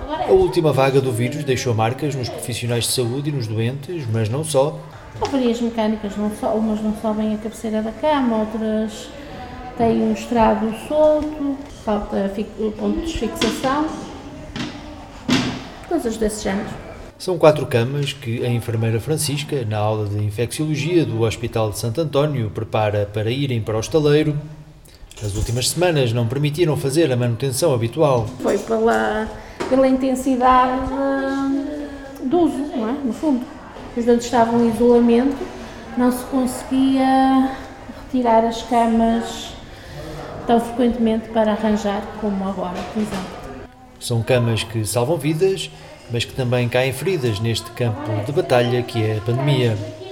A última vaga do vírus deixou marcas nos profissionais de saúde e nos doentes, mas não só. Avarias mecânicas, umas não sobem a cabeceira da cama, outras têm um estrado solto, falta pontos de fixação, coisas desse género. São 4 camas que a enfermeira Francisca, na aula de Infecciologia do Hospital de Santo António, prepara para irem para o estaleiro. As últimas semanas não permitiram fazer a manutenção habitual. Foi pela intensidade do uso, não é? No fundo. Os doentes estavam em isolamento, não se conseguia retirar as camas tão frequentemente para arranjar como agora, por exemplo. São camas que salvam vidas, mas que também caem feridas neste campo de batalha que é a pandemia.